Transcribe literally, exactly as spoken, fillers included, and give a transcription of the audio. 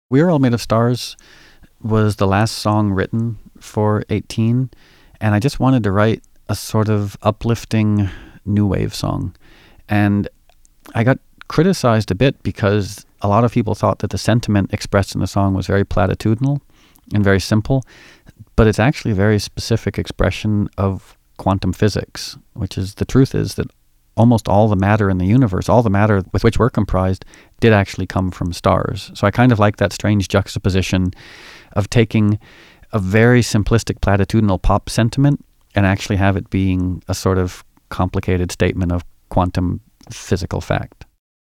We Are All Made of Stars was the last song written for eighteen, and I just wanted to write a sort of uplifting new wave song. And I got criticized a bit because a lot of people thought that the sentiment expressed in the song was very platitudinal and very simple, but it's actually a very specific expression of quantum physics, which is the truth is that almost all the matter in the universe, all the matter with which we're comprised, did actually come from stars. So I kind of like that strange juxtaposition of taking a very simplistic platitudinal pop sentiment and actually have it being a sort of complicated statement of quantum physical fact.